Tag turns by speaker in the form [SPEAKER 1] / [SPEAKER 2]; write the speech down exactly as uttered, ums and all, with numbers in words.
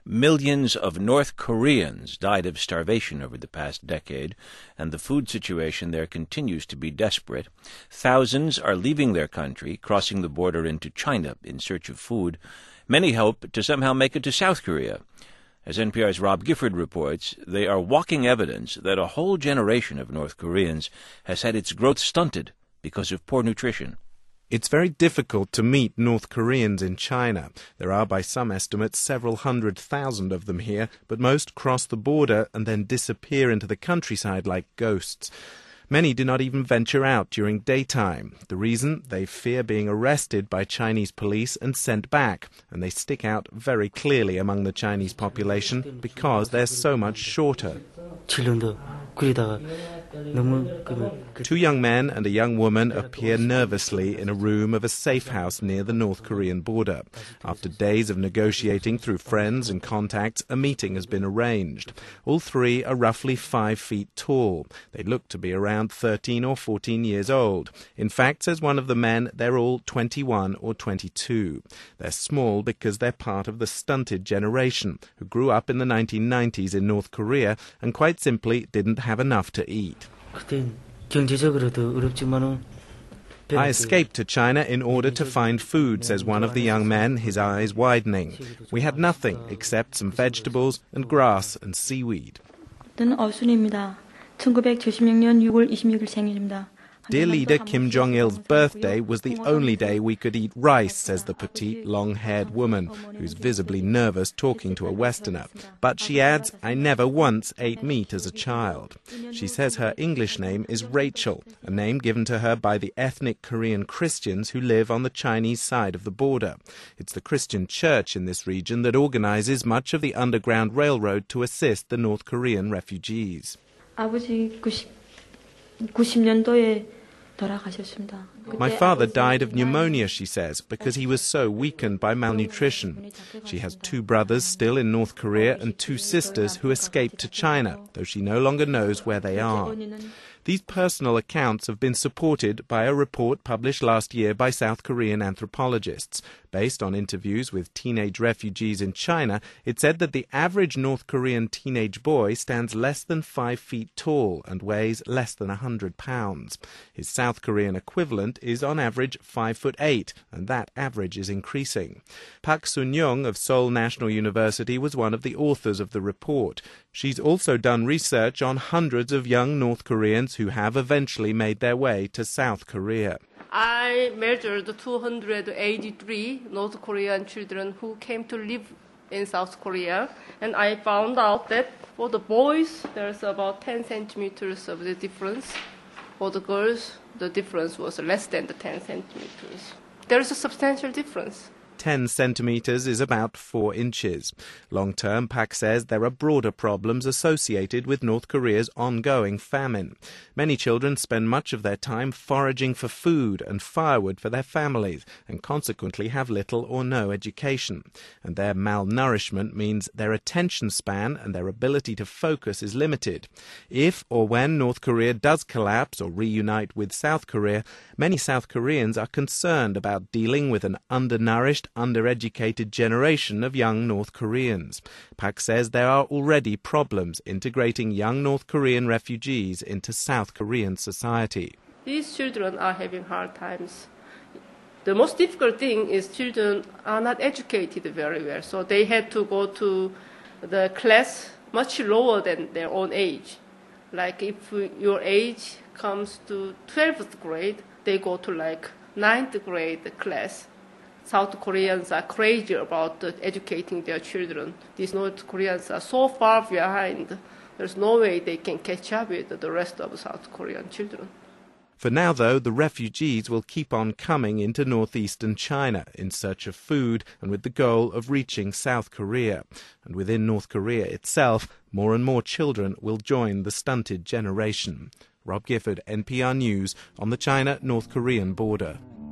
[SPEAKER 1] Millions of North Koreans died of starvation over the past decade, and the food situation there continues to be desperate. Thousands are leaving their country, crossing the border into China in search of food. Many hope to somehow make it to South Korea. As N P R's Rob Gifford reports, they are walking evidence that a whole generation of North Koreans has had its growth stunted because of poor nutrition.
[SPEAKER 2] It's very difficult to meet North Koreans in China. There are, by some estimates, several hundred thousand of them here, but most cross the border and then disappear into the countryside like ghosts. Many do not even venture out during daytime. The reason? They fear being arrested by Chinese police and sent back, and they stick out very clearly among the Chinese population because they're so much shorter. Two young men and a young woman appear nervously in a room of a safe house near the North Korean border. After days of negotiating through friends and contacts, a meeting has been arranged. All three are roughly five feet tall. They look to be around thirteen or fourteen years old. In fact, says one of the men, they're all twenty-one or twenty-two. They're small because they're part of the stunted generation who grew up in the nineteen nineties in North Korea and quite simply didn't have enough to eat. I escaped to China in order to find food, says one of the young men, his eyes widening. We had nothing except some vegetables and grass and seaweed. Dear leader Kim Jong-il's birthday was the only day we could eat rice, says the petite, long-haired woman, who's visibly nervous talking to a Westerner. But she adds, I never once ate meat as a child. She says her English name is Rachel, a name given to her by the ethnic Korean Christians who live on the Chinese side of the border. It's the Christian church in this region that organizes much of the Underground Railroad to assist the North Korean refugees. My father died of pneumonia, she says, because he was so weakened by malnutrition. She has two brothers still in North Korea and two sisters who escaped to China, though she no longer knows where they are. These personal accounts have been supported by a report published last year by South Korean anthropologists. Based on interviews with teenage refugees in China, it said that the average North Korean teenage boy stands less than five feet tall and weighs less than a hundred pounds. His South Korean equivalent is on average five foot eight, and that average is increasing. Park Sun-young of Seoul National University was one of the authors of the report. She's also done research on hundreds of young North Koreans who have eventually made their way to South Korea.
[SPEAKER 3] I measured two hundred eighty-three North Korean children who came to live in South Korea, and I found out that for the boys, there's about ten centimeters of the difference. For the girls, the difference was less than the ten centimeters. There is a substantial difference.
[SPEAKER 2] ten centimeters is about four inches. Long-term, Park says there are broader problems associated with North Korea's ongoing famine. Many children spend much of their time foraging for food and firewood for their families and consequently have little or no education. And their malnourishment means their attention span and their ability to focus is limited. If or when North Korea does collapse or reunite with South Korea, many South Koreans are concerned about dealing with an undernourished, undereducated generation of young North Koreans. Park says there are already problems integrating young North Korean refugees into South Korean society.
[SPEAKER 3] These children are having hard times. The most difficult thing is children are not educated very well, so they had to go to the class much lower than their own age. Like if your age comes to twelfth grade, they go to like ninth grade class. South Koreans are crazy about uh, educating their children. These North Koreans are so far behind, there's no way they can catch up with the rest of South Korean children.
[SPEAKER 2] For now, though, the refugees will keep on coming into northeastern China in search of food and with the goal of reaching South Korea. And within North Korea itself, more and more children will join the stunted generation. Rob Gifford, N P R News, on the China-North Korean border.